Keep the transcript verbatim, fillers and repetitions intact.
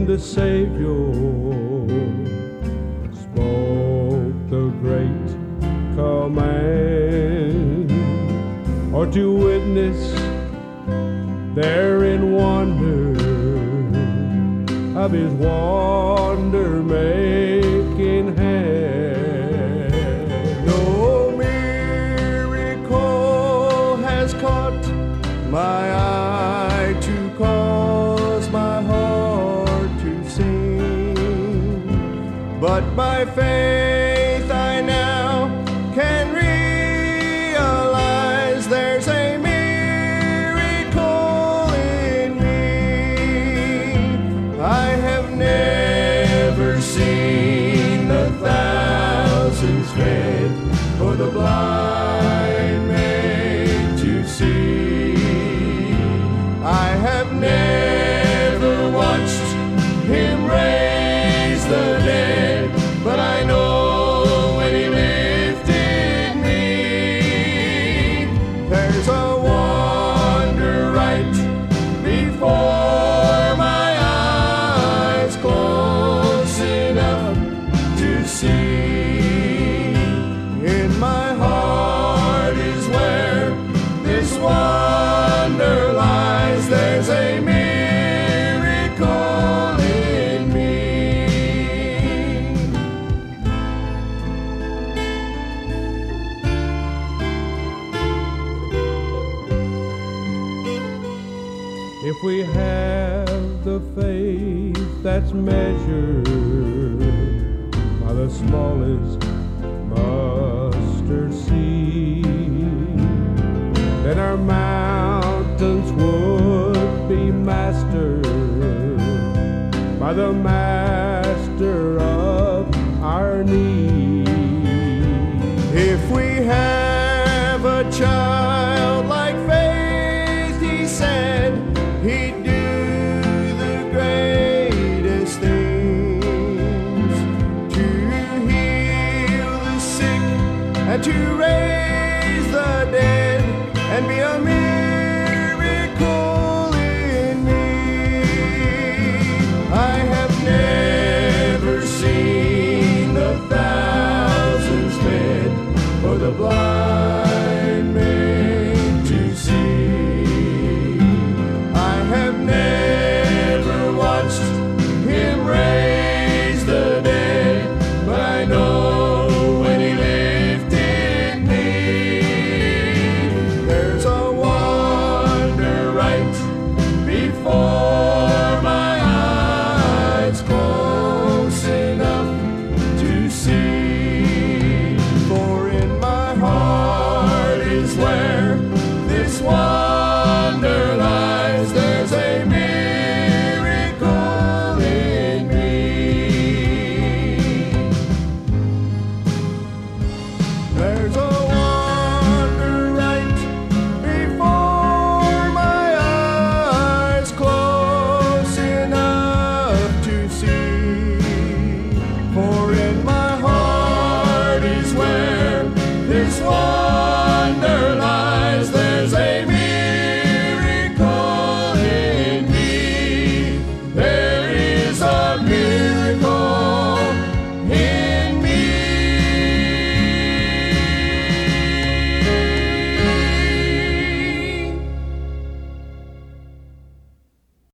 the Savior spoke the great command, or to witness there in wonder of his wonder-making hand. No miracle has caught my eye to cause my heart to sing, but by faith I now can realize there's a miracle in me. I have never seen the thousands fed, or the blind made to see. I have never watched him raise the dead, but I know when he lifted me, there's a wonder right before my eyes, close enough to see. In my heart is where this wonder lies. There's a miracle in me. If we have the faith that's measured by the smallest mustard seed, then our mountains would be mastered by the master of our need. If we have a childlike faith, he said he'd do the greatest things, to heal the sick and to raise the dead, and be a miracle in me. I have never seen the thousands fed, or the blind made to see. I have never watched him raise the dead, but I know when he lifted me, there's a wonder right before my eyes, close enough to see. For in my heart is where this wonder lies. There's a miracle in me. There's a wonder right before my eyes, close enough to see.